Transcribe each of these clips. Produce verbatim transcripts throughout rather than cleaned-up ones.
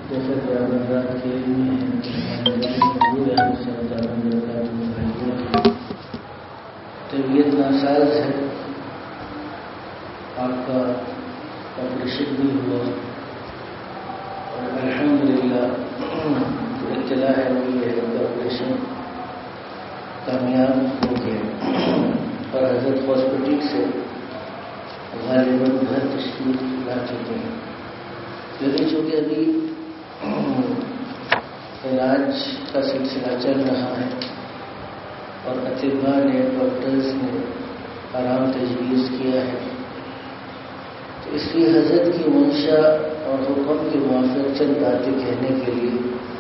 جیسا کہ آپ کے علم ہے طبیعت ناساز ہے، آپ کا آپریشن بھی ہوا اور الحمدللہ اطلاع ہے وہ یہ ہے کہ آپریشن کامیاب ہو گیا اور حضرت ہاسپٹل سے غالباً گھر تشریف لا چکے ہیں، لیکن چونکہ ابھی علاج کا سلسلہ چل رہا ہے اور اطباء نے ڈاکٹرز نے آرام تجویز کیا ہے، تو اس لیے حضرت کی منشا اور حکم کے موافق چند باتیں کہنے کے لیے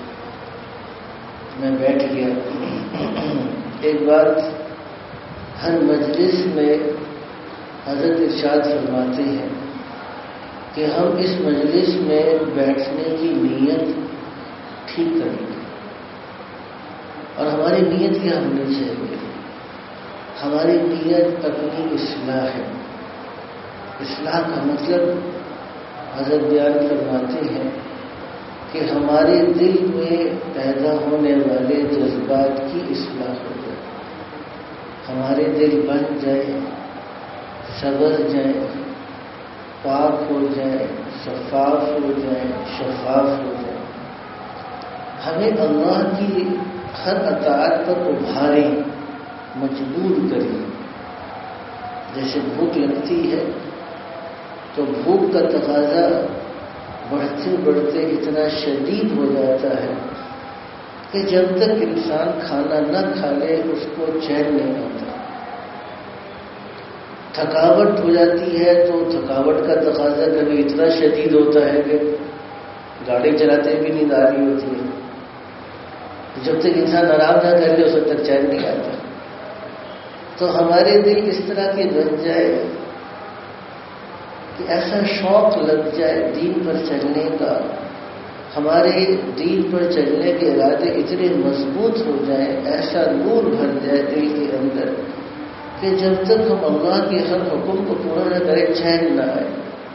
میں بیٹھ گیا۔ ایک بات ہر مجلس میں حضرت ارشاد فرماتے ہیں کہ ہم اس مجلس میں بیٹھنے کی نیت ٹھیک کریں گے، اور ہماری نیت کیا ہونی چاہیے؟ ہماری نیت اپنی اصلاح ہے۔ اصلاح کا مطلب حضرت بیان فرماتے ہیں کہ ہمارے دل میں پیدا ہونے والے جذبات کی اصلاح ہو جائے، ہمارے دل بن جائے، سبز جائیں، پاک ہو جائے، شفاف ہو جائے، شفاف ہو جائے، ہمیں اللہ کی ہر اطاعت پر ابھاریں، مجبور کریں۔ جیسے بھوک لگتی ہے تو بھوک کا تقاضا بڑھتے بڑھتے اتنا شدید ہو جاتا ہے کہ جب تک انسان کھانا نہ کھا لے اس کو چین نہیں ہوتا۔ تھکاوٹ ہو جاتی ہے تو تھکاوٹ کا تقاضا کبھی اتنا شدید ہوتا ہے کہ گاڑی چلاتے بھی نیند آ رہی ہوتی ہے، جب تک انسان آرام نہ کر لے اس وقت تک چین نہیں آتا۔ تو ہمارے دل اس طرح کے بن جائے کہ ایسا شوق لگ جائے دین پر چلنے کا، ہمارے دین پر چلنے کے ارادے اتنے مضبوط ہو جائیں، ایسا نور بھر جائے دل کے اندر کہ جب تک ہم اللہ کے ہر حکم کو پورا نہ کریں چین نہ آئے۔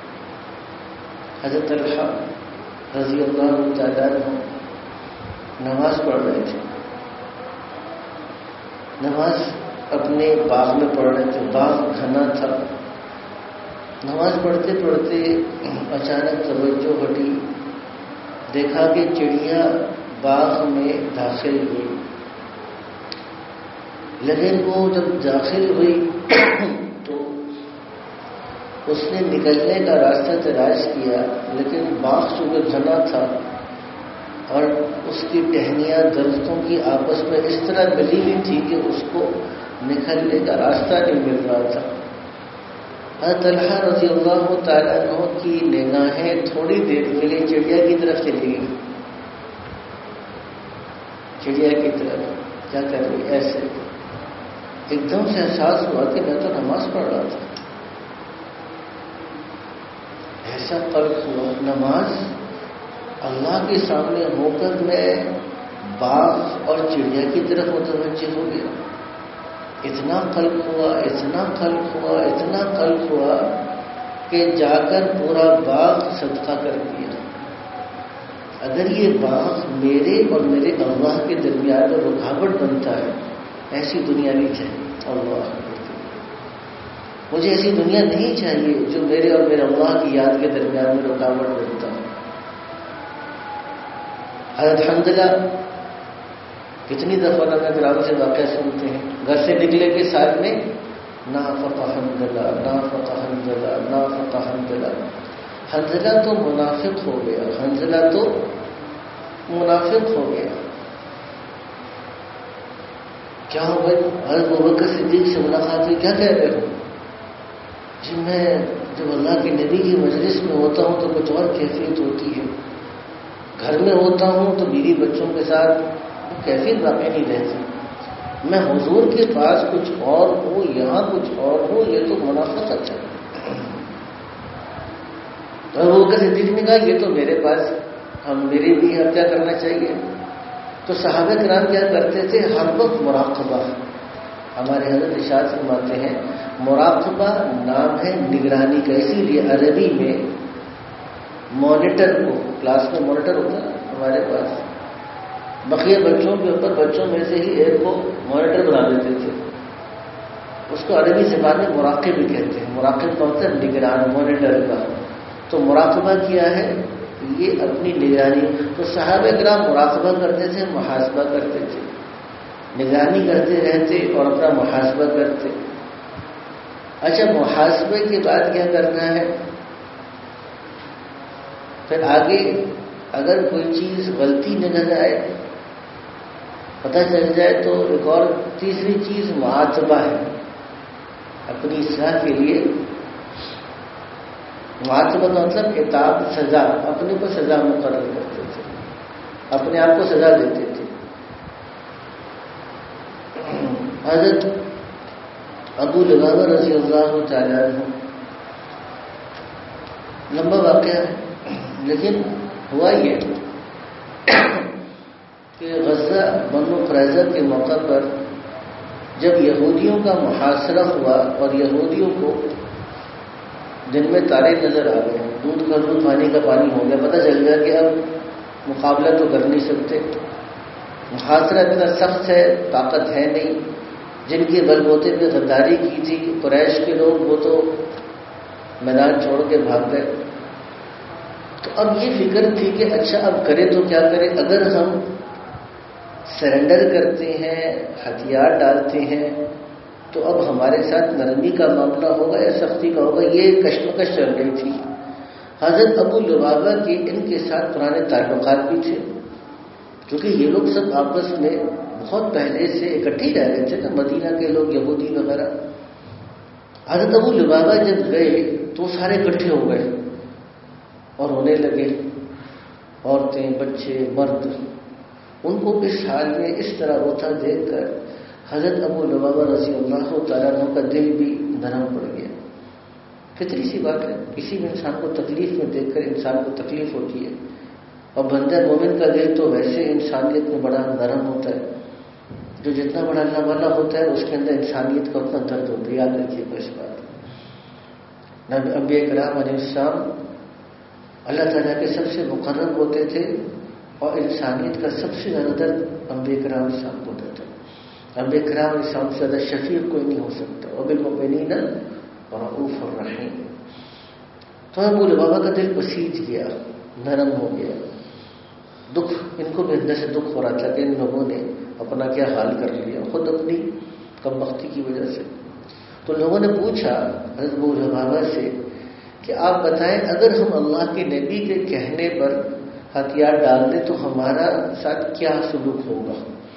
حضرت طلحہ رضی اللہ تعالیٰ عنہ نماز پڑھ رہے تھے، نماز اپنے باغ میں پڑھ رہے تھے، باغ گھنا تھا۔ نماز پڑھتے پڑھتے اچانک توجہ ہٹی، دیکھا کہ چڑیا باغ میں داخل ہوئی، لیکن وہ جب داخل ہوئی تو اس نے نکلنے کا راستہ تلاش کیا، لیکن باغ چونکہ گھنا تھا اور اس کی ٹہنیاں درختوں کی آپس میں اس طرح ملی ہوئی تھی کہ اس کو نکلنے کا راستہ نہیں مل رہا تھا۔ حضرت طلحہ رضی اللہ تعالیٰ عنہ کی نگاہیں تھوڑی دیر کے لیے چڑیا کی طرف چلی گئی، چڑیا کی طرف کیا کر رہی ایسے، ایک دم سے احساس ہوا کہ میں تو نماز پڑھ رہا تھا۔ ایسا قلب ہوا، نماز اللہ کے سامنے ہو کر میں باغ اور چڑیا کی طرف متوجہ ہو گیا۔ اتنا قلب ہوا، اتنا قلب ہوا، اتنا قلب ہوا کہ جا کر پورا باغ صدقہ کر دیا۔ اگر یہ باغ میرے اور میرے اللہ کے درمیان میں رکاوٹ بنتا ہے، ایسی دنیا نہیں چاہیے۔ اللہ مجھے ایسی دنیا نہیں چاہیے جو میرے اور میرے اللہ کی یاد کے درمیان میں رکاوٹ بنتا ہے۔ حضرت حنظلہ کتنی دفعہ نبی کرام سے واقعہ سنتے ہیں، گھر سے نکلے کے ساتھ میں نافق حنظلہ، نافق حنظلہ، نافق حنظلہ۔ حنظلہ تو منافق ہو گیا، حنظلہ تو منافق ہو گیا۔ کیا ہو گئی؟ حضرت ابوبکر صدیق سے ملاقات ہوئی، کیا کہہ رہے ہو؟ جی میں جب اللہ کے نبی کی مجلس میں ہوتا ہوں تو کچھ اور کیفیت ہوتی ہے، گھر میں ہوتا ہوں تو بیوی بچوں کے ساتھ کیفیت باقی نہیں رہتی، میں حضور کے پاس کچھ اور ہوں، یہاں کچھ اور ہوں، یہ تو منافقت ہے۔ تو ابوبکر صدیق نے کہا یہ تو میرے پاس، ہم میرے بھی اب کیا کرنا چاہیے؟ تو صحابہ کرام کیا کرتے تھے؟ ہر وقت مراقبہ۔ ہمارے حضرت ارشاد فرماتے ہیں مراقبہ نام ہے نگرانی کا، اسی لیے عربی میں مانیٹر کو، کلاس میں مانیٹر ہوتا ہے ہمارے پاس، بقیہ بچوں کے اوپر بچوں میں سے ہی ایک کو مانیٹر بنا دیتے تھے. اس کو عربی زبان میں مراقب بھی کہتے ہیں. مراقب کا ہوتا ہے نگران، مانیٹر کا. تو مراقبہ کیا ہے؟ یہ اپنی نگرانی. تو صحابہ کرام مراقبہ کرتے تھے، محاسبہ کرتے تھے، نگرانی کرتے رہتے اور اپنا محاسبہ کرتے. اچھا، محاسبے کے بعد کیا کرنا ہے؟ پھر آگے اگر کوئی چیز غلطی نظر آئے، پتہ چل جائے، تو ایک اور تیسری چیز معاتبہ ہے. اپنی اصلاح کے لیے معاتبہ کا مطلب عتاب، سزا. اپنے کو سزا مقرر کرتے تھے، اپنے آپ کو سزا دیتے تھے. حضرت ابو لبابہ رضی اللہ تعالیٰ عنہ، لمبا واقعہ ہے لیکن ہوا یہ کہ غزہ بنو قریظہ کے موقع پر جب یہودیوں کا محاصرہ ہوا اور یہودیوں کو دن میں تارے نظر آ گئے، دودھ کا دودھ پانی کا پانی ہو گیا، پتہ چل گیا کہ اب مقابلہ تو کر نہیں سکتے، محاصرہ اتنا سخت ہے، طاقت ہے نہیں. جن کے بل بوتے پہ غداری کی تھی قریش کے لوگ، وہ تو میدان چھوڑ کے بھاگ گئے. تو اب یہ فکر تھی کہ اچھا اب کرے تو کیا کرے؟ اگر ہم سرنڈر کرتے ہیں، ہتھیار ڈالتے ہیں، تو اب ہمارے ساتھ نرمی کا معاملہ ہوگا یا سختی کا ہوگا؟ یہ کشمکش چل رہی تھی. حضرت ابو لبابہ کے ان کے ساتھ پرانے تعلقات بھی تھے، کیونکہ یہ لوگ سب آپس میں بہت پہلے سے اکٹھے رہ رہے تھے نا، مدینہ کے لوگ، یہودی وغیرہ. حضرت ابو لبابہ جب گئے تو سارے اکٹھے ہو گئے اور رونے لگے، عورتیں، بچے، مرد. ان کو اس حال میں اس طرح روتا دیکھ کر حضرت ابو لبابہ رضی اللہ تعالیٰ عنہ کا دل بھی نرم پڑ گیا. کتنی سی بات ہے، کسی بھی انسان کو تکلیف میں دیکھ کر انسان کو تکلیف ہوتی ہے، اور بندہ مومن کا دل تو ویسے انسانیت میں بڑا نرم ہوتا ہے. جو جتنا بڑا اللہ والا ہوتا ہے اس کے اندر انسانیت کا اتنا درد ہوتا ہے. یاد رکھیے گا اس بات. نبی انبیاء کرام علیہ السلام اللہ تعالیٰ کے سب سے مقرب ہوتے تھے، اور انسانیت کا سب سے زیادہ درد انبیاء کرام علیہ السلام کو ہوتا تھا. انبیاء کرام علیہ السلام سے زیادہ شفیق کوئی نہیں ہو سکتا. وبالمؤمنین رؤوف الرحیم. تو ابو لبابہ کا دل بسیج گیا، نرم ہو گیا. دکھ ان کو بھی اندر سے دکھ ہو رہا تھا کہ ان لوگوں نے اپنا کیا حال کر لیا خود اپنی کم بختی کی وجہ سے. تو لوگوں نے پوچھا حضرت ابو لبابہ سے کہ آپ بتائیں، اگر ہم اللہ کے نبی کے کہنے پر ہتھیار ڈال دیں تو ہمارا ساتھ کیا سلوک ہوگا؟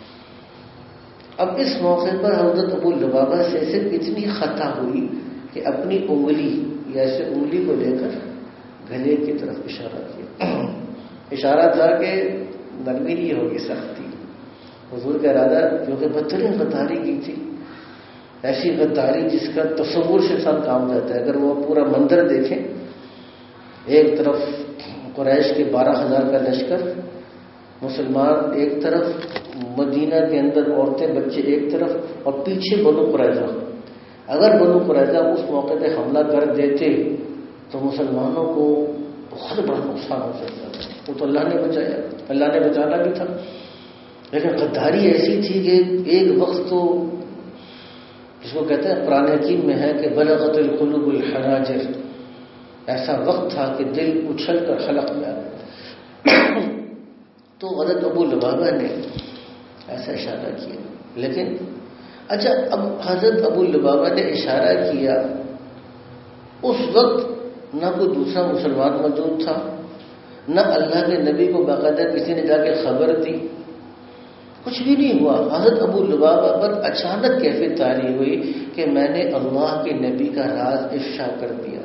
اب اس موقع پر حضرت ابو لبابہ سے صرف اتنی خطا ہوئی کہ اپنی انگلی یا ایسے انگلی کو لے کر گلے کی طرف اشارہ کیا. اشارہ تھا کہ نرمی نہیں ہوگی، سختی. حضور کا ارادہ، کیونکہ بدترین غداری کی تھی، ایسی غداری جس کا تصور سے انسان کام جاتا ہے. اگر وہ پورا منظر دیکھیں، ایک طرف قریش کے بارہ ہزار کا لشکر، مسلمان ایک طرف، مدینہ کے اندر عورتیں بچے ایک طرف، اور پیچھے بنو قریظہ. اگر بنو قریظہ اس موقع پہ حملہ کر دیتے تو مسلمانوں کو بہت بڑا نقصان ہو سکتا تھا. وہ تو اللہ نے بچایا، اللہ نے بچانا بھی تھا، لیکن غداری ایسی تھی کہ ایک وقت تو جس کو کہتے ہیں قرآن حکیم میں ہے کہ بلغت القلوب الحناجر، ایسا وقت تھا کہ دل اچھل کر حلق میں آ گیا. تو حضرت ابو لبابہ نے ایسا اشارہ کیا. لیکن اچھا، اب حضرت ابو لبابہ نے اشارہ کیا، اس وقت نہ کوئی دوسرا مسلمان موجود تھا، نہ اللہ کے نبی کو باقاعدہ کسی نے جا کے خبر دی، کچھ بھی نہیں ہوا. حضرت ابو لبابہ پر اچانک کیفیت طاری ہوئی کہ میں نے اللہ کے نبی کا راز افشا کر دیا.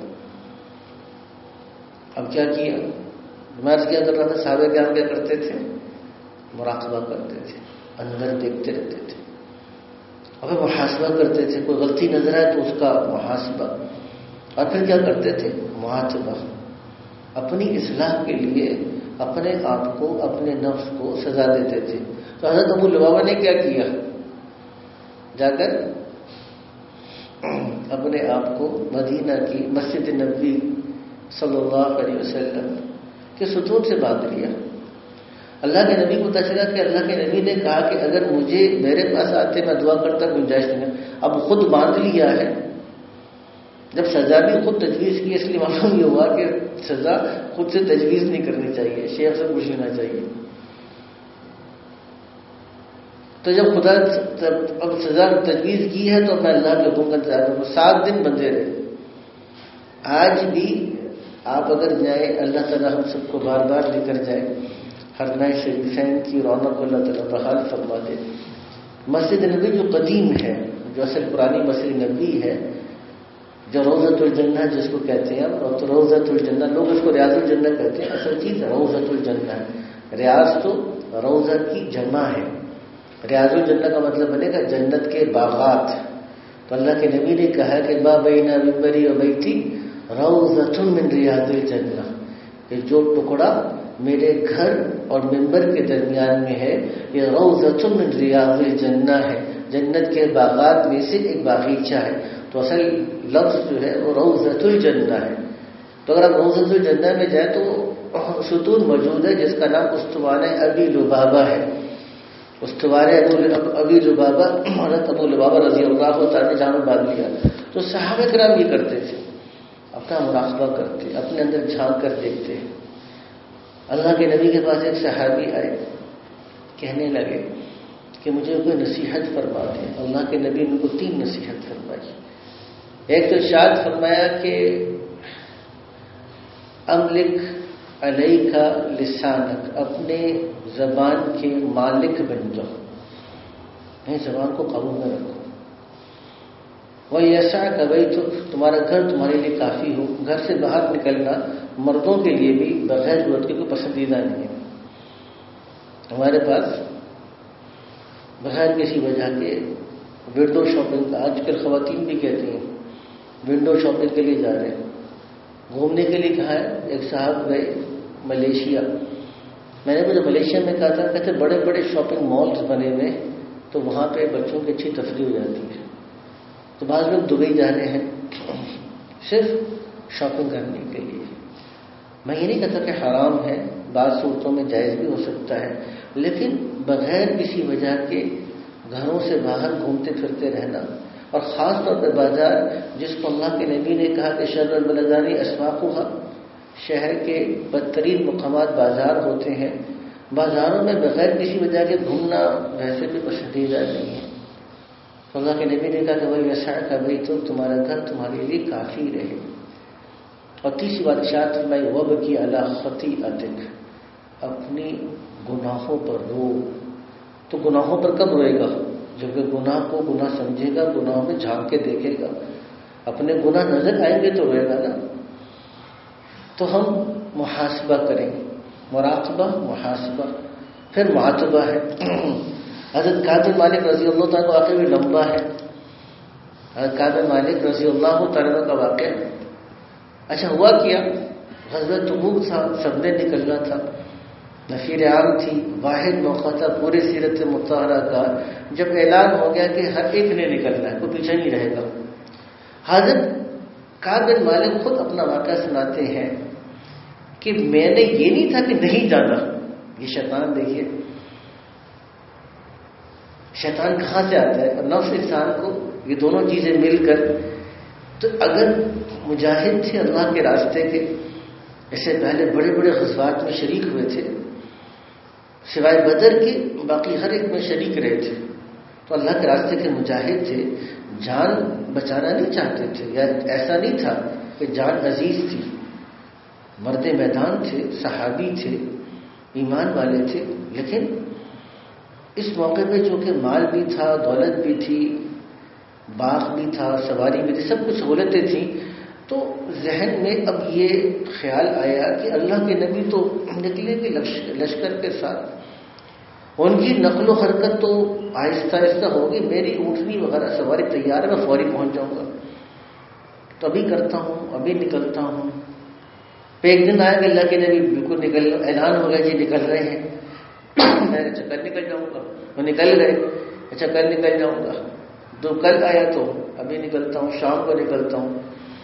اب کیا کیا؟ میں کیا کر رہا تھا، صحابہ کرام کیا کرتے تھے؟ مراقبہ کرتے تھے، اندر دیکھتے رہتے تھے، اب محاسبہ کرتے تھے. کوئی غلطی نظر آئے تو اس کا محاسبہ، اور پھر کیا کرتے تھے؟ معاتبہ. اپنی اصلاح کے لیے اپنے آپ کو، اپنے نفس کو سزا دیتے تھے. تو حضرت ابو لبابہ نے کیا کیا؟ جا کر اپنے آپ کو مدینہ کی مسجد نبوی صلی اللہ علیہ وسلم کہ ستون سے باندھ لیا. اللہ کے نبی کو پتا چلا کہ اللہ کے نبی نے کہا کہ اگر مجھے میرے پاس آتے میں دعا کرتا گنجائش نہیں. اب خود باندھ لیا ہے. جب سزا بھی خود تجویز کی اس لیے معلوم یہ ہوا کہ سزا خود سے تجویز نہیں کرنی چاہیے, شیخ سے پوچھنا چاہیے. تو جب خدا اب سزا تجویز کی ہے تو میں اللہ کے حکم کا انتظار کروں. سات دن بندے رہے. آج بھی آپ اگر جائیں, اللہ تعالیٰ ہم سب کو بار بار لے کر جائے, ہر نئے شریفین کی رونق کو اللہ تعالیٰ بحال فرما دے. مسجد نبی جو قدیم ہے, جو اصل پرانی مسجد نبی ہے, جو روضۃ الجنہ جس کو کہتے ہیں, تو روضۃ الجنہ لوگ اس کو ریاض الجنہ کہتے ہیں, اصل چیز روضۃ الجنہ ہے. ریاض تو روضہ کی جمع ہے. ریاض الجنہ کا مطلب بنے گا جنت کے باغات. تو اللہ کے نبی نے کہا کہ ما بین منبری و بیتی روضۃ من ریاض الجنہ, کہ جو ٹکڑا میرے گھر اور منبر کے درمیان میں ہے یہ روضۃ من ریاض الجنہ ہے, جنت کے باغات میں سے ایک باغیچہ ہے. تو اصل لفظ جو ہے وہ روضۃ الجنہ ہے. تو اگر آپ روضۃ الجنہ میں جائیں تو ستون موجود ہے جس کا نام استوانہ ابی لبابہ ہے. استوانہ ابی لبابہ, حضرت ابو لبابہ رضی اللہ تعالیٰ نے جہاں باندھ لیا. تو صحابہ کرام یہ کرتے تھے, اپنا مراقبہ کرتے, اپنے اندر جھانک کر دیکھتے. اللہ کے نبی کے پاس ایک صحابی آئے, کہنے لگے کہ مجھے کوئی نصیحت فرما دیں. اللہ کے نبی نے ان کو تین نصیحت فرمائی. ایک تو ارشاد فرمایا کہ املک علیک لسانک, اپنے زبان کے مالک بن جاؤ, نہیں زبان کو قابو میں رکھو. وَيَسْعَكَ بَيْتُكَ, تمہارا گھر تمہارے لیے کافی ہو. گھر سے باہر نکلنا مردوں کے لیے بھی بغیر ضرورت کے کوئی پسندیدہ نہیں ہے. ہمارے پاس بغیر کسی وجہ کے ونڈو شاپنگ کا, آج کل خواتین بھی کہتی ہیں ونڈو شاپنگ کے لیے جا رہے ہیں. گھومنے کے لیے کہا ہے. ایک صاحب گئے ملیشیا. میں نے مجھے ملیشیا میں کہا تھا, کہتے بڑے بڑے شاپنگ مالز بنے ہوئے, تو وہاں پہ بچوں کی اچھی تفریح ہو جاتی ہے. تو بعض لوگ دبئی جا رہے ہیں صرف شاپنگ کرنے کے لیے. میں یہ نہیں کہتا کہ حرام ہے, بعض صورتوں میں جائز بھی ہو سکتا ہے, لیکن بغیر کسی وجہ کے گھروں سے باہر گھومتے پھرتے رہنا, اور خاص طور پہ بازار جس کو اللہ کے نبی نے کہا کہ شر البلدان اسواقها, شہر کے بدترین مقامات بازار ہوتے ہیں. بازاروں میں بغیر کسی وجہ کے گھومنا ویسے بھی پسندیدہ نہیں ہے. تو اللہ کے نبی نے کہا کہ وہی ایسا کا بھائی تو تمہارا گھر تمہارے لیے کافی رہے. اور تیسری بات ارشاد فرمائی وابکی علی خطیئتک, اپنی گناہوں پر رو. تو گناہوں پر کب روئے گا؟ جبکہ گناہ کو گناہ سمجھے گا, گناہوں میں جھانک کے دیکھے گا. اپنے گناہ نظر آئیں گے تو روئے گا نا. تو ہم محاسبہ کریں, مراقبہ, محاسبہ, پھر معاتبہ ہے. حضرت کعب بن مالک رضی اللہ تعالیٰ کا واقعہ بھی لمبا ہے. حضرت کعب بن مالک رضی اللہ تعالیٰ کا واقعہ. اچھا ہوا کیا, غزوہ تبوک تھا, سب نے نکلنا تھا, نفیر عام تھی, واحد موقع تھا پورے سیرت مطہرہ کا جب اعلان ہو گیا کہ ہر ایک نے نکلنا ہے, کوئی پیچھے نہیں رہے گا. حضرت کعب بن مالک خود اپنا واقعہ سناتے ہیں کہ میں نے یہ نہیں تھا کہ نہیں جانا. یہ شیطان دیکھیے, شیطان کہاں سے آتا ہے, اور نفس انسان کو یہ دونوں چیزیں مل کر. تو اگر مجاہد تھے اللہ کے راستے کے, ایسے پہلے بڑے بڑے غزوات میں شریک ہوئے تھے, سوائے بدر کے باقی ہر ایک میں شریک رہے تھے, تو اللہ کے راستے کے مجاہد تھے, جان بچانا نہیں چاہتے تھے, یا ایسا نہیں تھا کہ جان عزیز تھی, مرد میدان تھے, صحابی تھے, ایمان والے تھے. لیکن اس موقع پہ جو کہ مال بھی تھا, دولت بھی تھی, باغ بھی تھا, سواری بھی تھی, سب کچھ سہولتیں تھیں, تو ذہن میں اب یہ خیال آیا کہ اللہ کے نبی تو نکلے گے لشکر کے ساتھ, ان کی نقل و حرکت تو آہستہ آہستہ ہوگی, میری اونٹنی وغیرہ سواری تیار ہے, میں فوری پہنچ جاؤں گا. تو ابھی کرتا ہوں, ابھی نکلتا ہوں. پھر ایک دن آئے کہ اللہ کے نبی بالکل نکل, اعلان ہو گیا جی نکل رہے ہیں. میں اچھا کل نکل جاؤں گا, وہ نکل گئے, اچھا کل نکل جاؤں گا. تو کل آیا تو ابھی نکلتا ہوں, شام کو نکلتا ہوں.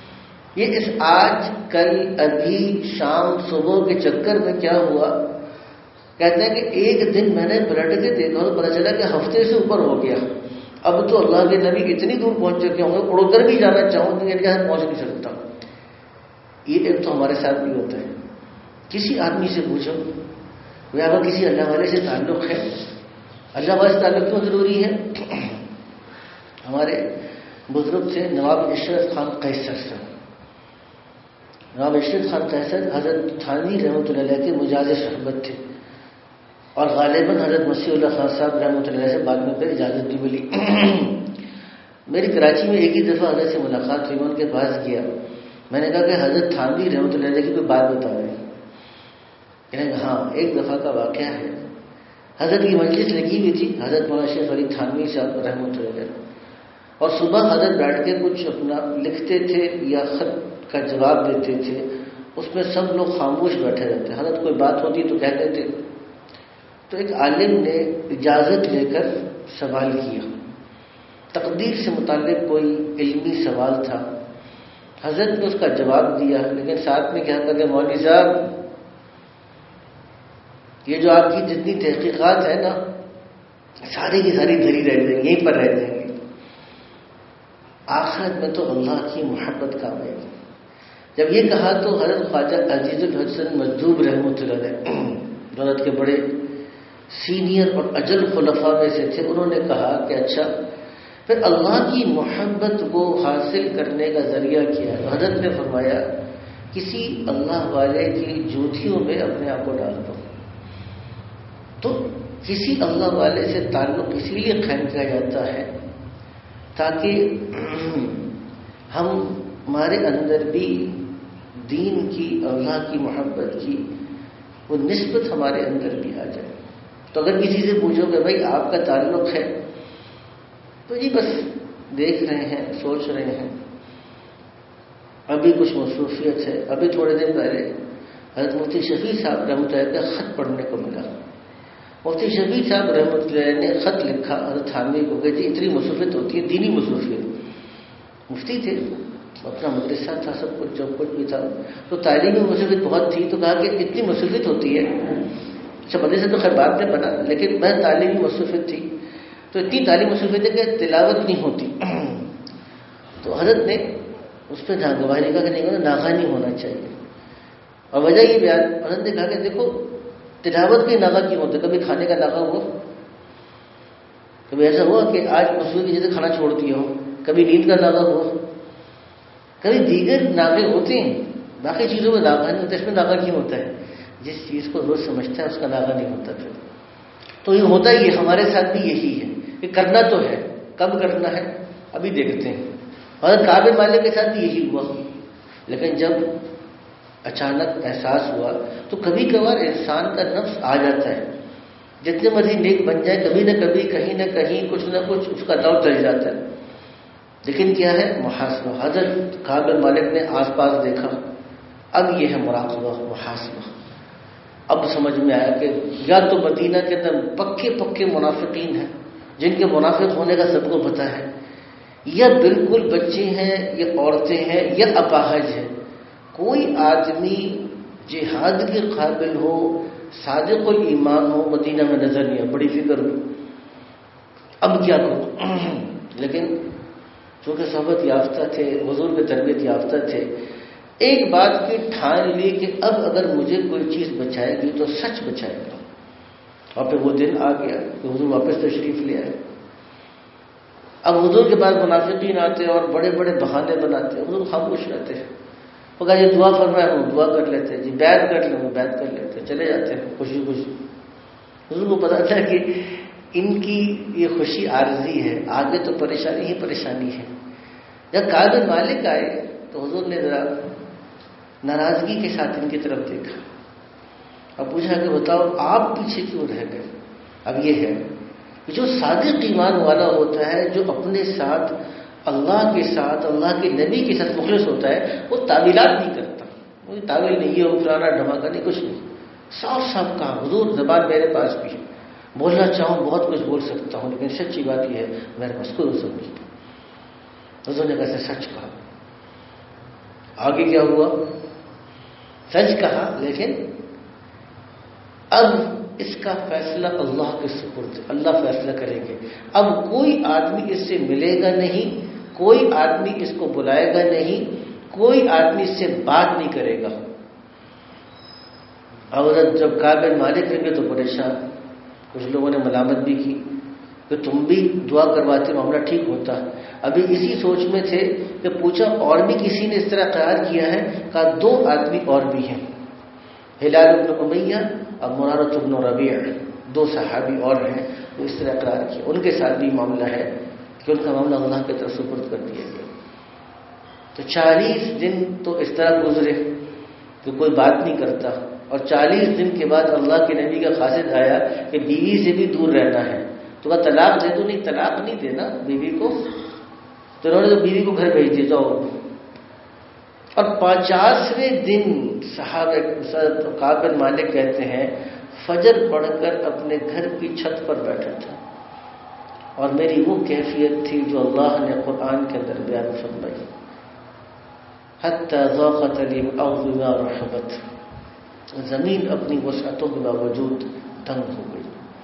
یہ اس آج کل ابھی شام صبح کے چکر میں کیا ہوا، کہتے ہیں کہ ایک دن میں نے پلٹ کے دیکھا تو پتا چلا کہ ہفتے سے اوپر ہو گیا. اب تو اللہ کے نبی اتنی دور پہنچ چکے ہوں گے، اڑ کر بھی جانا چاہوں تو ان کے ساتھ پہنچ نہیں سکتا. یہ ایک تو ہمارے ساتھ بھی ہوتا ہے. کسی آدمی سے پوچھو وہ آپ کا کسی اللہ والے سے تعلق ہے، اللہ والے سے تعلق کیوں ضروری ہے؟ ہمارے بزرگ تھے نواب اشرف خان قیصر سے. نواب اشرف خان قیصر حضرت تھانوی رحمۃ اللہ علیہ کے مجاز صحبت تھے، اور غالباً حضرت مسیح اللہ خان صاحب رحمۃ اللہ علیہ سے بعد میں پھر اجازت بھی ملی. میری کراچی میں ایک ہی دفعہ حضرت سے ملاقات ہوئی. میں ان کے پاس گیا، میں نے کہا کہ حضرت تھانوی رحمۃ اللہ علیہ کی کوئی بات بتا رہے ہیں؟ کہنے ہاں ایک دفعہ کا واقعہ ہے. حضرت کی مجلس لگی ہوئی تھی، حضرت مولانا شیخ علی تھانوی صاحب رحمۃ اللہ علیہ، اور صبح حضرت بیٹھ کے کچھ اپنا لکھتے تھے یا خط کا جواب دیتے تھے. اس میں سب لوگ خاموش بیٹھے رہتے. حضرت کوئی بات ہوتی تو کہتے تھے. تو ایک عالم نے اجازت لے کر سوال کیا، تقدیر سے متعلق کوئی علمی سوال تھا. حضرت نے اس کا جواب دیا، لیکن ساتھ میں کیا کہتے ہیں مولوی صاحب یہ جو آپ کی جتنی تحقیقات ہیں نا ساری کی ساری دھری رہ جائیں گی، یہیں پر رہ جائیں گی. آخرت میں تو اللہ کی محبت کام آئے گی. جب یہ کہا تو حضرت خواجہ عزیز الحسن مجذوب رحمۃ اللہ علیہ جو حضرت کے بڑے سینئر اور اجل خلفاء میں سے تھے، انہوں نے کہا کہ اچھا پھر اللہ کی محبت کو حاصل کرنے کا ذریعہ کیا ہے؟ حضرت نے فرمایا کسی اللہ والے کی جوتیوں میں اپنے آپ کو ڈال دو. تو کسی اللہ والے سے تعلق اسی لیے قائم کیا جاتا ہے تاکہ ہم ہمارے اندر بھی دین کی اللہ کی محبت کی وہ نسبت ہمارے اندر بھی آ جائے. تو اگر کسی سے پوچھو کہ بھائی آپ کا تعلق ہے تو جی بس دیکھ رہے ہیں، سوچ رہے ہیں، ابھی کچھ مصروفیت ہے. ابھی تھوڑے دن پہلے حضرت مفتی شفیع صاحب رحمۃ اللہ کا خط پڑھنے کو ملا. مفتی شفیع صاحب رحمۃ اللہ نے خط لکھا حضرت تھانوی کو کہ جی اتنی مصروفیت ہوتی ہے، دینی مصروفیت. مفتی تھے، اپنا مدرسہ تھا، سب کچھ جو کچھ بھی تھا، تو تعلیمی مصروفیت بہت تھی. تو کہا کہ اتنی مصروفیت ہوتی ہے، اچھا مدرسہ تو خیر بعد میں بنا، لیکن میں تعلیمی مصروفیت تھی تو اتنی تعلیمی مصروفیت ہے کہ تلاوت نہیں ہوتی. تو حضرت نے اس پہ گواہی کہا کہ نہیں ناغہ نہیں ہونا چاہیے. اور وجہ یہ بیان حضرت نے کہا کہ دیکھو تلاوت کے ناغہ کیوں ہوتا ہے؟ کبھی کھانے کا ناغہ ہوا؟ کبھی ایسا ہوا کہ آج مصروفیت کی جیسے کھانا چھوڑ دیا ہو؟ کبھی نیند کا ناغہ ہوا؟ کبھی دیگر ناغے ہوتے ہیں، باقی چیزوں میں ناغہ نہیں ہوتا، اس میں ناغہ کیوں ہوتا ہے؟ جس چیز کو روز سمجھتا ہے اس کا ناغہ نہیں ہوتا. پھر تو یہ ہوتا ہی ہے، ہمارے ساتھ بھی یہی ہے کہ کرنا تو ہے، کب کرنا ہے ابھی دیکھتے ہیں. حضرت کعب بن مالک کے ساتھ بھی یہی ہوا، لیکن جب اچانک احساس ہوا تو کبھی کبھار انسان کا نفس آ جاتا ہے، جتنے مرضی نیک بن جائے کبھی نہ کبھی کہیں نہ کہیں کچھ نہ کچھ اس کا دور چل جاتا ہے. لیکن کیا ہے محاسبہ. حضرت کعب بن مالک نے آس پاس دیکھا، اب یہ ہے مراقبہ، محاسبہ. اب سمجھ میں آیا کہ یا تو مدینہ کے اندر پکے پکے منافقین ہیں جن کے منافق ہونے کا سب کو پتہ ہے، یا بالکل بچے ہیں یا عورتیں ہیں یا اپاہج ہیں. کوئی آدمی جہاد کے قابل ہو، صادق الایمان ہو مدینہ میں نظر نہیں آیا. بڑی فکر ہوئی اب کیا کروں. لیکن چونکہ صحبت یافتہ تھے، حضور کے تربیت یافتہ تھے، ایک بات کی ٹھان لی کہ اب اگر مجھے کوئی چیز بچائے گی تو سچ بچائے گا. اور پھر وہ دن آ گیا کہ حضور واپس تشریف لے آئے. اب حضور کے بعد منافقین آتے اور بڑے بڑے بہانے بناتے، حضور خاموش رہتے ہیں. وہ کہا یہ دعا فرمائے ہم دعا کر لیتے ہیں، جی بیعت کر لیں وہ بیعت کر لیتے ہیں، چلے جاتے ہیں خوشی خوشی. حضور کو پتا تھا کہ ان کی یہ خوشی عارضی ہے، آگے تو پریشانی ہی پریشانی ہے. جب کعب بن مالک آئے تو حضور نے ذرا ناراضگی کے ساتھ ان کی طرف دیکھا اور پوچھا کہ بتاؤ آپ پیچھے کیوں رہ گئے. اب یہ ہے کہ جو صادق ایمان والا ہوتا ہے، جو اپنے ساتھ اللہ کے ساتھ اللہ کے نبی کے ساتھ مخلص ہوتا ہے، وہ تعویلات نہیں کرتا. وہ تعویل نہیں ہے، وہ فلانا دھماکہ نہیں، کچھ نہیں. صاف صاف کہا حضور زبان میرے پاس بھی ہے، بولنا چاہوں بہت کچھ بول سکتا ہوں، لیکن سچی بات یہ ہے میرے پاس کوئی حضور نہیں. حضور نے کیسے سچ کہا. آگے کیا ہوا؟ سچ کہا، لیکن اب اس کا فیصلہ اللہ کے سپرد، اللہ فیصلہ کریں گے۔ اب کوئی آدمی اس سے ملے گا نہیں، کوئی آدمی اس کو بلائے گا نہیں، کوئی آدمی اس سے بات نہیں کرے گا۔ عورت جب کعب بن مالک رہیں گے تو پریشان، کچھ لوگوں نے ملامت بھی کی کہ تم بھی دعا کرواتے معاملہ ٹھیک ہوتا۔ ابھی اسی سوچ میں تھے کہ پوچھا اور بھی کسی نے اس طرح قرار کیا ہے؟ کہا دو آدمی اور بھی ہیں، ہلال بن امیہ اور منارۃ بن ربیع، دو صحابی اور ہیں، وہ اس طرح قرار کیا۔ ان کے ساتھ بھی معاملہ ہے کہ ان کا معاملہ اللہ کی طرف سپرد کر دیا گیا۔ تو چالیس دن تو اس طرح گزرے کہ کوئی بات نہیں کرتا، اور چالیس دن کے بعد اللہ کے نبی کا قاصد آیا کہ بیوی سے بھی دور رہنا ہے، تو کہا طلاق دے دو۔ نہیں، طلاق نہیں دینا بیوی کو، تو انہوں نے تو بیوی کو گھر بھیج دی جاؤ۔ اور پچاسویں دن صحابہ کعب بن مالک کہتے ہیں فجر پڑھ کر اپنے گھر کی چھت پر بیٹھا تھا، اور میری وہ کیفیت تھی جو اللہ نے قرآن کے اندر بیان فرمائی، حتی ضاقت لی الارض بما رحبت، زمین اپنی وسعتوں کے باوجود تنگ ہو گئی،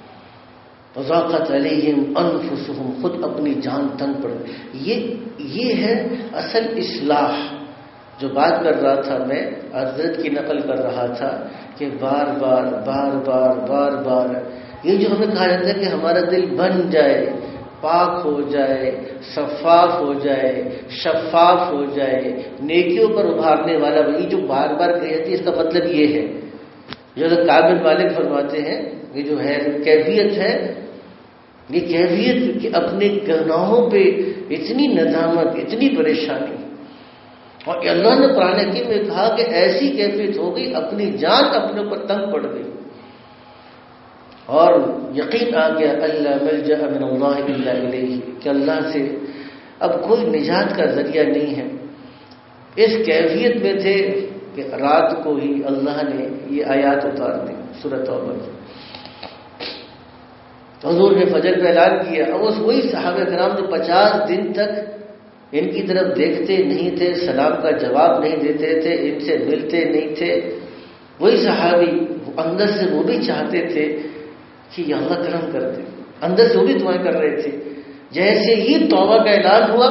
وضاقت علیہم انفسہم، خود اپنی جان تنگ پڑ گئی۔ یہ یہ ہے اصل اصلاح جو بات کر رہا تھا میں، حضرت کی نقل کر رہا تھا کہ بار بار بار بار بار بار یہ جو ہمیں کہا جاتا ہے کہ ہمارا دل بن جائے، پاک ہو جائے، شفاف ہو جائے، شفاف ہو جائے، نیکیوں پر ابھارنے والا، یہ جو بار بار کہی جاتی ہے اس کا مطلب یہ ہے جو کعب بن مالک فرماتے ہیں، یہ جو ہے کیفیت ہے، یہ کیفیت کہ اپنے گناہوں پہ اتنی ندامت، اتنی پریشانی، اور اللہ نے قرآن حکیم میں کہا کہ ایسی کیفیت ہو گئی اپنی جان اپنے اوپر تنگ پڑ گئی، اور یقین آ گیا اللہ ملجأ من اللہ الا الیہ، کہ اللہ سے اب کوئی نجات کا ذریعہ نہیں ہے۔ اس کیفیت میں تھے کہ رات کو ہی اللہ نے یہ آیات اتار دی سورۃ توبہ کی۔ حضور نے فجر پہ اعلان کیا، اور اس وہی صحابہ کرام جو پچاس دن تک ان کی طرف دیکھتے نہیں تھے، سلام کا جواب نہیں دیتے تھے، ان سے ملتے نہیں تھے، وہی صحابی اندر سے وہ بھی چاہتے تھے کہ یا اللہ کرم کر دے، اندر سے وہ بھی دعائیں کر رہے تھے۔ جیسے ہی توبہ کا اعلان ہوا،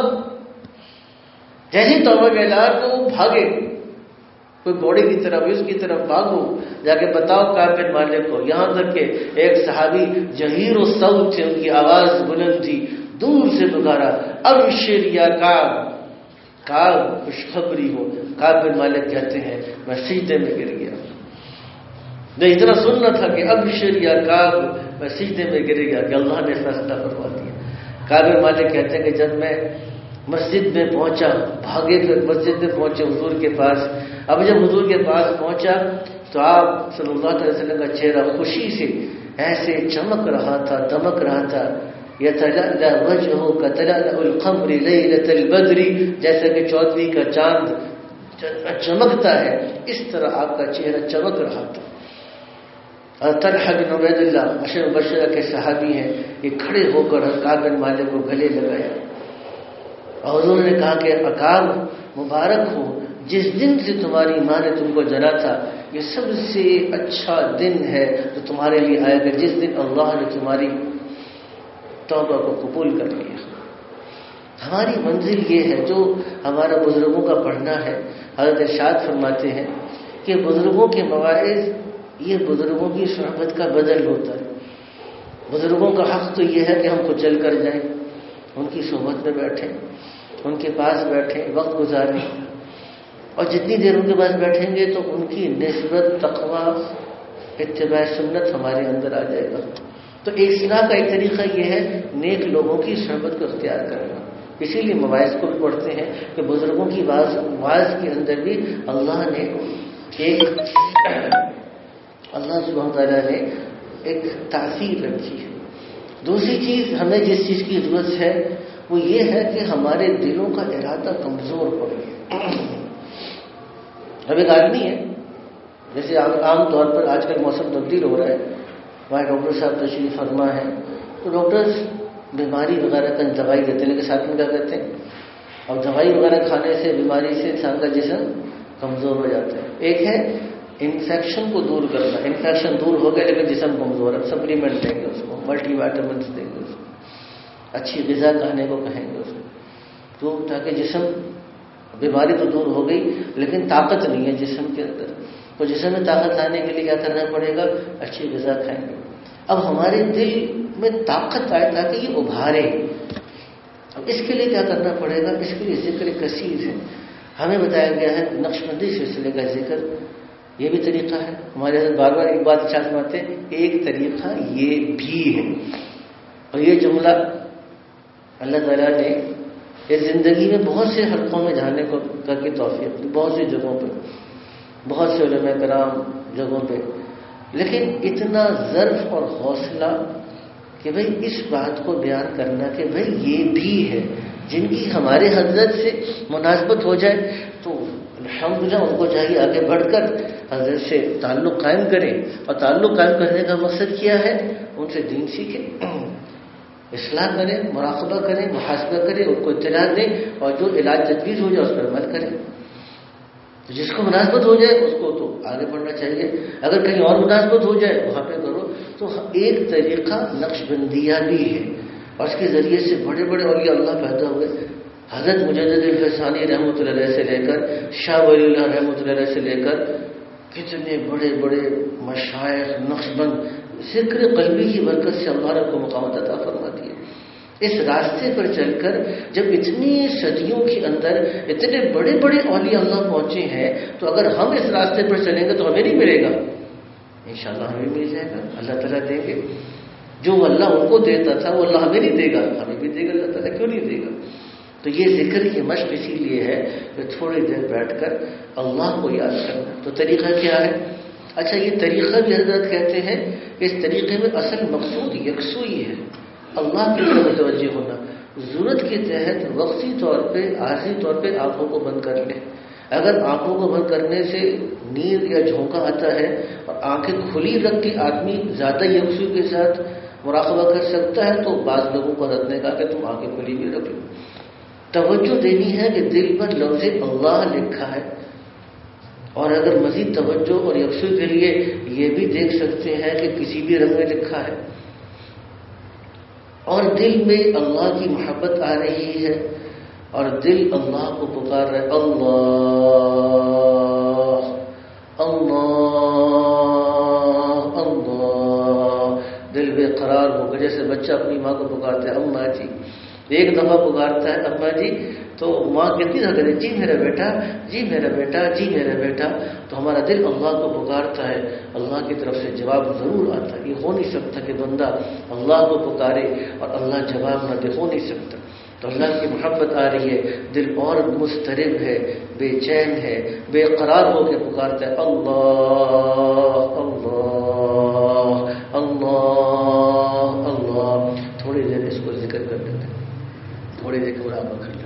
جیسے ہی توبہ کا اعلان ہوا وہ بھاگے، کوئی گھوڑے کی طرف اس کی طرف بھاگو، جا کے بتاؤ کعب بن مالک کو۔ یہاں تک کہ ایک صحابی جہیر الصوت تھے، ان کی آواز بلند تھی، دور سے پکارا ابشر یا کعب، کعب خوشخبری ہو۔ کعب بن مالک کہتے ہیں میں سجدے میں گر گیا، میں اتنا سننا تھا کہ ابشر یا کعب، میں سجدے میں گر گیا کہ اللہ نے فیصلہ کروا دیا۔ کعب بن مالک کہتے ہیں کہ جب میں مسجد میں پہنچا، بھاگے پھر مسجد میں پہنچے حضور کے پاس۔ اب جب حضور کے پاس پہنچا تو آپ صلی اللہ علیہ وسلم کا چہرہ خوشی سے ایسے چمک رہا تھا، دمک رہا تھا، یتلألأ وجهه كتلألأ القمر ليلة البدر، جیسے کہ چودھویں کا چاند چمکتا ہے اس طرح آپ کا چہرہ چمک رہا تھا۔ طلحہ بن عبید اللہ عشر مبشرہ کے صحابی ہیں، یہ کھڑے ہو کر کعب بن مالک کو گلے لگایا، اور حضور نے کہا کہ کعب مبارک ہو، جس دن سے تمہاری ماں نے تم کو جنا تھا یہ سب سے اچھا دن ہے جو تمہارے لیے آیا کہ جس دن اللہ نے تمہاری توبہ کو قبول کر لیا۔ ہماری منزل یہ ہے جو ہمارا بزرگوں کا پڑھنا ہے۔ حضرت ارشاد فرماتے ہیں کہ بزرگوں کے مواعظ یہ بزرگوں کی صحبت کا بدل ہوتا ہے۔ بزرگوں کا حق تو یہ ہے کہ ہم خود چل کر جائیں، ان کی صحبت میں بیٹھیں، ان کے پاس بیٹھیں، وقت گزاریں، اور جتنی دیر ان کے پاس بیٹھیں گے تو ان کی نسبت، تقویٰ، اتباع سنت ہمارے اندر آ جائے گا۔ تو ایک اصلاح کا ایک طریقہ یہ ہے نیک لوگوں کی صحبت کو اختیار کرنا۔ اسی لیے مواعظ کو بھی پڑھتے ہیں کہ بزرگوں کی واعظ کے اندر بھی اللہ نے ایک اللہ سبحانہ تعالیٰ نے ایک تاثیر رکھی ہے۔ دوسری چیز ہمیں جس چیز کی ضرورت ہے وہ یہ ہے کہ ہمارے دلوں کا ارادہ کمزور پڑ گیا۔ اب ایک آدمی ہے، جیسے عام طور پر آج کل موسم تبدیل ہو رہا ہے، وہاں ڈاکٹر صاحب تشریف فرما ہے تو ڈاکٹر بیماری وغیرہ کا دوائی دیتے ہیں، لیکن ساتھ میں کیا کہتے ہیں اور دوائی وغیرہ کھانے سے بیماری سے انسان کا جسم کمزور ہو جاتا ہے. ایک ہے انفیکشن کو دور کرنا. انفیکشن دور ہو گیا لیکن جسم کمزور ہے, سپلیمنٹ دیں گے اس کو, ملٹی وائٹامنس دیں گے اس کو, اچھی غذا کھانے کو کہیں گے اس کو, تو تاکہ جسم, بیماری تو دور ہو گئی لیکن طاقت نہیں ہے جسم کے اندر, تو جسم میں طاقت لانے کے لیے کیا کرنا پڑے گا, اچھی غذا کھائیں گے. اب ہمارے دل میں طاقت آئے تاکہ یہ ابھارے, اب اس کے لیے کیا کرنا پڑے گا, اس کے لیے ذکر کثیر ہے. ہمیں بتایا گیا ہے نقشبندی سلسلے کا ذکر, یہ بھی طریقہ ہے. ہمارے حضرت بار بار ایک بات ارشاد فرماتے ہیں, ایک طریقہ یہ بھی ہے. اور یہ جملہ اللہ تعالیٰ نے اس زندگی میں بہت سے حلقوں میں جانے کو کر کے توفیق دی, بہت سی جگہوں پہ, بہت سے علماء کرام جگہوں پہ, لیکن اتنا ظرف اور حوصلہ کہ بھئی اس بات کو بیان کرنا کہ بھئی یہ بھی ہے. جن کی ہمارے حضرت سے مناسبت ہو جائے تو الحمدللہ ان کو چاہیے آگے بڑھ کر حضرت سے تعلق قائم کریں, اور تعلق قائم کرنے کا مقصد کیا ہے, ان سے دین سیکھیں, اصلاح کریں, مراقبہ کریں, محاسبہ کریں, ان کو اطلاع دیں, اور جو علاج تجویز ہو جائے اس پر عمل کریں. تو جس کو مناسبت ہو جائے اس کو تو آگے بڑھنا چاہیے, اگر کہیں اور مناسبت ہو جائے وہاں پہ کرو. تو ایک طریقہ نقش بندیہ بھی ہے, اور اس کے ذریعے سے بڑے بڑے اولیاء اللہ پیدا ہوئے. حضرت مجدد الفسانی رحمۃ اللہ علیہ سے لے کر شاہ ولی اللہ رحمۃ اللہ علیہ سے لے کر کتنے بڑے بڑے مشائخ نقشبند, ذکر قلبی کی برکت سے اللہ نے کو مقامات عطا فرما دی. اس راستے پر چل کر جب اتنی صدیوں کے اندر اتنے بڑے بڑے اولیاء اللہ پہنچے ہیں, تو اگر ہم اس راستے پر چلیں گے تو ہمیں نہیں ملے گا, انشاءاللہ ہمیں مل جائے گا, اللہ تعالیٰ دیں گے. جو اللہ ان کو دیتا تھا وہ اللہ ہمیں نہیں دے گا, ہمیں بھی دے گا اللہ تعالیٰ, کیوں نہیں دے گا. تو یہ ذکر کی مشق اسی لیے ہے کہ تھوڑی دیر بیٹھ کر اللہ کو یاد کرنا. تو طریقہ کیا ہے؟ اچھا, یہ طریقہ بھی حضرت کہتے ہیں کہ اس طریقے میں اصل مقصود یکسوئی ہے, اللہ کی طرف متوجہ ہونا. ضرورت کے تحت وقتی طور پہ عارضی طور پہ آنکھوں کو بند کر لیں. اگر آنکھوں کو بند کرنے سے نیند یا جھونکا آتا ہے اور آنکھیں کھلی رکھ کے آدمی زیادہ یکسوئی کے ساتھ مراقبہ کر سکتا ہے, تو بعض لوگوں کو حضرت نے کہا کہ تم آنکھیں کھلی بھی رکھ لو. توجہ دینی ہے کہ دل پر لفظ اللہ لکھا ہے, اور اگر مزید توجہ اور یکسوئی کے لیے یہ بھی دیکھ سکتے ہیں کہ کسی بھی رنگ میں لکھا ہے, اور دل میں اللہ کی محبت آ رہی ہے, اور دل اللہ کو پکار رہا ہے, اللہ اللہ اللہ. دل بے قرار ہو گیا, جیسے بچہ اپنی ماں کو پکارتا ہے اماں جی, ایک دفعہ پکارتا ہے اماں جی, تو ماں کتنی دفعہ کہتی ہے جی میرا بیٹا, جی میرا بیٹا, جی میرا بیٹا. تو ہمارا دل اللہ کو پکارتا ہے, اللہ کی طرف سے جواب ضرور آتا ہے. یہ ہو نہیں سکتا کہ بندہ اللہ کو پکارے اور اللہ جواب نہ دے, ہو نہیں سکتا. تو اللہ کی محبت آ رہی ہے, دل اور مضطرب ہے, بے چین ہے, بے قرار ہو کے پکارتا ہے اللہ اللہ اللہ اللہ. تھوڑی دیر اس کو ذکر کر لیتے, تھوڑی دیر مراقبہ کر لیتے.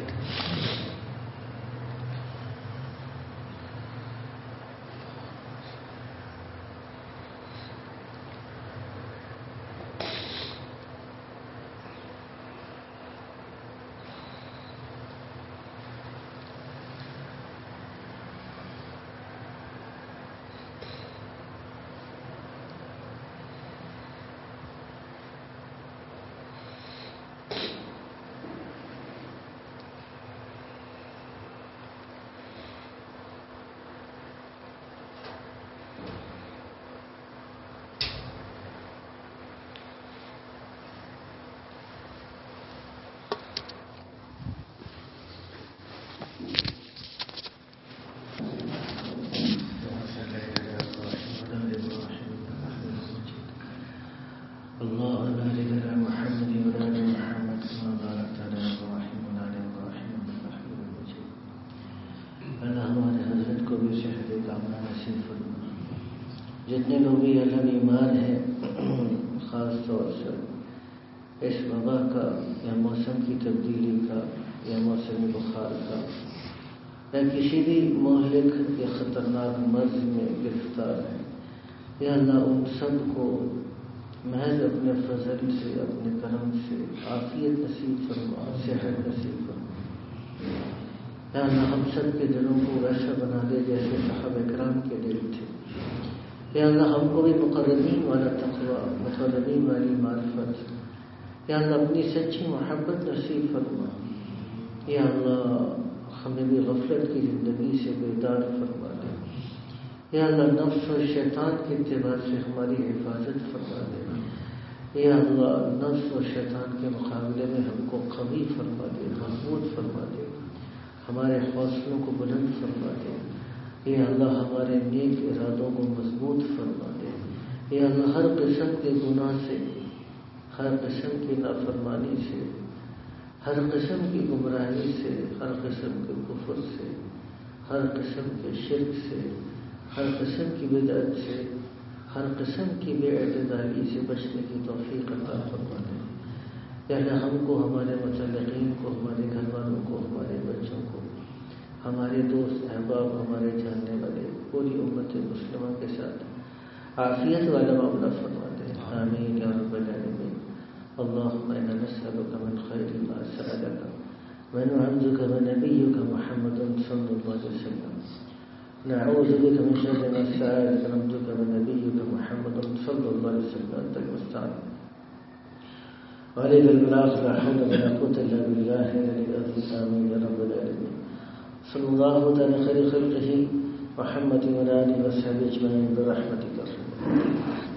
جتنے لوگ بھی اللہ ایمان ہیں, خاص طور سے اس وبا کا یا موسم کی تبدیلی کا یا موسم بخار کا یا کسی بھی مہلک یا خطرناک مرض میں گرفتار ہیں, یا اللہ ان سب کو محض اپنے فضل سے, اپنے کرم سے عافیت نصیب فرما, صحت نصیب فرما. یا اللہ ہم سب کے دلوں کو ویسا بنا دے جیسے صحابہ کرام کے دل تھے. یا اللہ ہم کو بھی مقربین والا تقوی، مقربین والی معرفت، یا اللہ اپنی سچی محبت نصیب فرما. یا اللہ ہمیں بھی غفلت کی زندگی سے بیدار فرما دے. یا اللہ نفس و شیطان کی اتباع سے ہماری حفاظت فرما دے. یا اللہ نفس و شیطان کے مقابلے میں ہم کو قوی فرما دے، مضبوط فرما دے، ہمارے حوصلوں کو بلند فرما دے. یا اللہ ہمارے نیک ارادوں کو مضبوط فرما دے. یا اللہ ہر قسم کے گناہ سے، ہر قسم کی نافرمانی سے، ہر قسم کی گمراہی سے، ہر قسم کے کفر سے، ہر قسم کے شرک سے، ہر قسم کی بدعت سے، ہر قسم کی بے اعتدالی سے بچنے کی توفیق عطا فرما دے. یا اللہ ہم کو، ہمارے متعلقین کو، ہمارے گھر والوں کو، ہمارے بچوں کو، ہمارے دوست احباب، ہمارے جاننے والے پوری امت مسلمہ کے ساتھ عافیت والا معاملہ فرما دے. آمین یا رب العالمین. اللهم انا نسألك من خير ما سألك ونعوذ بك نبيك محمد صلى الله عليه وسلم. نعوذ بك من شر ما استعاذك نبيك ونبيك محمد صلى الله عليه وسلم. انت المستعان وعليك البلاغ. لا حول ولا قوة الا بالله العلي العظيم. آمين يا رب العالمين. صلى الله على خير خلقه محمد وعلى آله وصحبه أجمعين برحمتك.